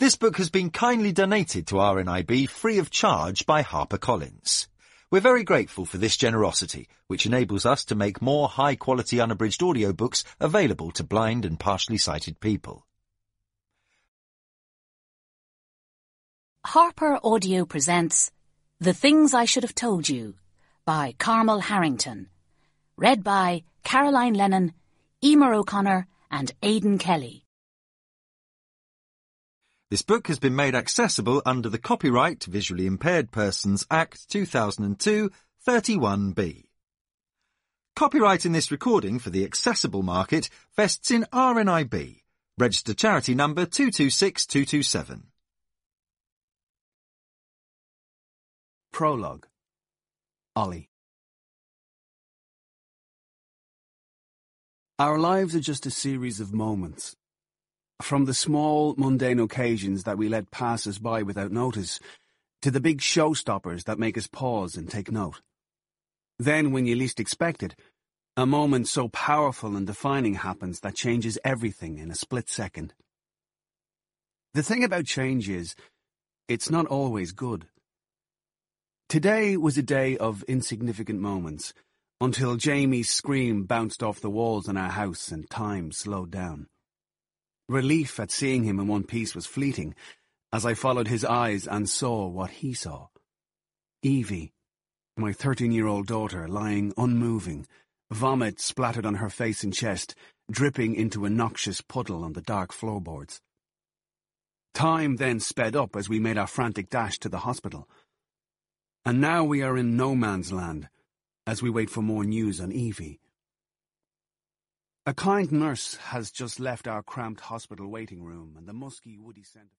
This book has been kindly donated to RNIB free of charge by HarperCollins. We're very grateful for this generosity, which enables us to make more high-quality unabridged audiobooks available to blind and partially sighted people. Harper Audio presents The Things I Should Have Told You by Carmel Harrington. Read by Caroline Lennon, Emer O'Connor and Aidan Kelly. This book has been made accessible under the Copyright Visually Impaired Persons Act 2002 31B. Copyright in this recording for the accessible market vests in RNIB, registered charity number 226227. Prologue. Ollie. Our lives are just a series of moments. From the small, mundane occasions that we let pass us by without notice, to the big showstoppers that make us pause and take note. Then, when you least expect it, a moment so powerful and defining happens that changes everything in a split second. The thing about change is, it's not always good. Today was a day of insignificant moments, until Jamie's scream bounced off the walls in our house and time slowed down. Relief at seeing him in one piece was fleeting, as I followed his eyes and saw what he saw. Evie, my 13-year-old daughter, lying unmoving, vomit splattered on her face and chest, dripping into a noxious puddle on the dark floorboards. Time then sped up as we made our frantic dash to the hospital. And now we are in no man's land, as we wait for more news on Evie. A kind nurse has just left our cramped hospital waiting room, and the musky, woody scent